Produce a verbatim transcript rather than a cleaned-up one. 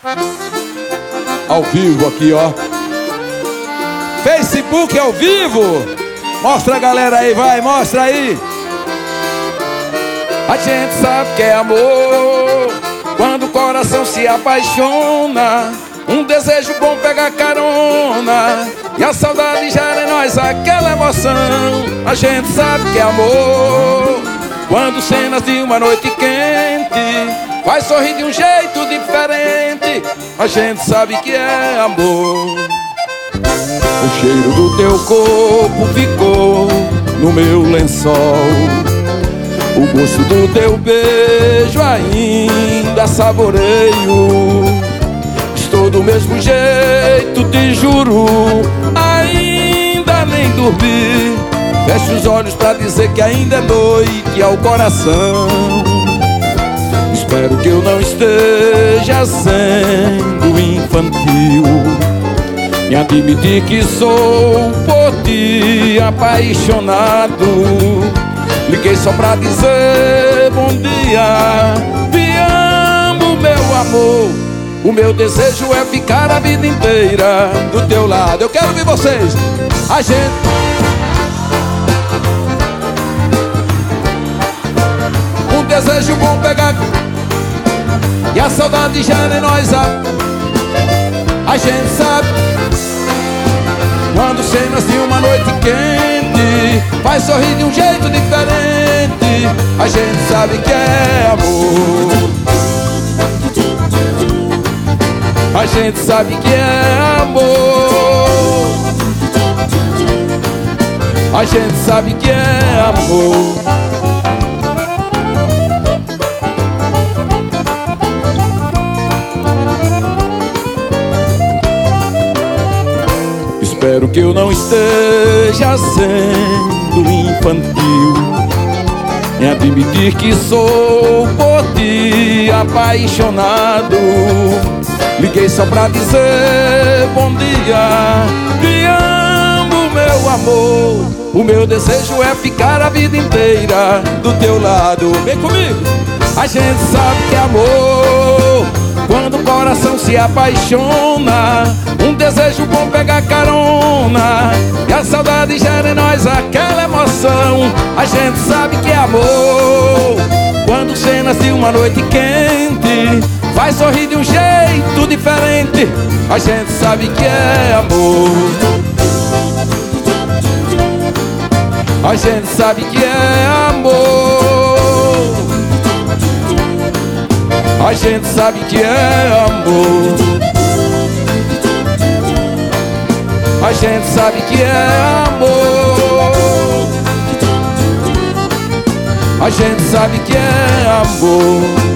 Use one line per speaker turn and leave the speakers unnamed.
Ao vivo aqui, ó. Facebook ao vivo. Mostra a galera aí, vai, mostra aí. A gente sabe que é amor quando o coração se apaixona. Um desejo bom pega carona e a saudade gera em nós aquela emoção. A gente sabe que é amor quando cenas de uma noite quente faz sorrir de um jeito diferente. A gente sabe que é amor. O cheiro do teu corpo ficou no meu lençol. O gosto do teu beijo ainda saboreio. Estou do mesmo jeito, te juro, ainda nem dormi. Fecho os olhos pra dizer que ainda é noite ao coração. Espero que eu não esteja sendo infantil e admitir que sou por ti apaixonado. Liguei só pra dizer bom dia, te amo, meu amor. O meu desejo é ficar a vida inteira do teu lado. Eu quero ver vocês. A gente um desejo bom pegar e a saudade gera em nós a A gente sabe quando cenas de uma noite quente faz sorrir de um jeito diferente. A gente sabe que é amor. A gente sabe que é amor. A gente sabe que é amor. Espero que eu não esteja sendo infantil em admitir que sou por ti apaixonado. Liguei só pra dizer bom dia, te amo, meu amor. O meu desejo é ficar a vida inteira do teu lado. Vem comigo! A gente sabe que é amor quando o coração se apaixona. Um desejo bom pega carona e a saudade gera em nós aquela emoção. A gente sabe que é amor quando cenas de uma noite quente faz sorrir de um jeito diferente. A gente sabe que é amor. A gente sabe que é amor. A gente sabe que é amor. A gente sabe que é amor. A gente sabe que é amor.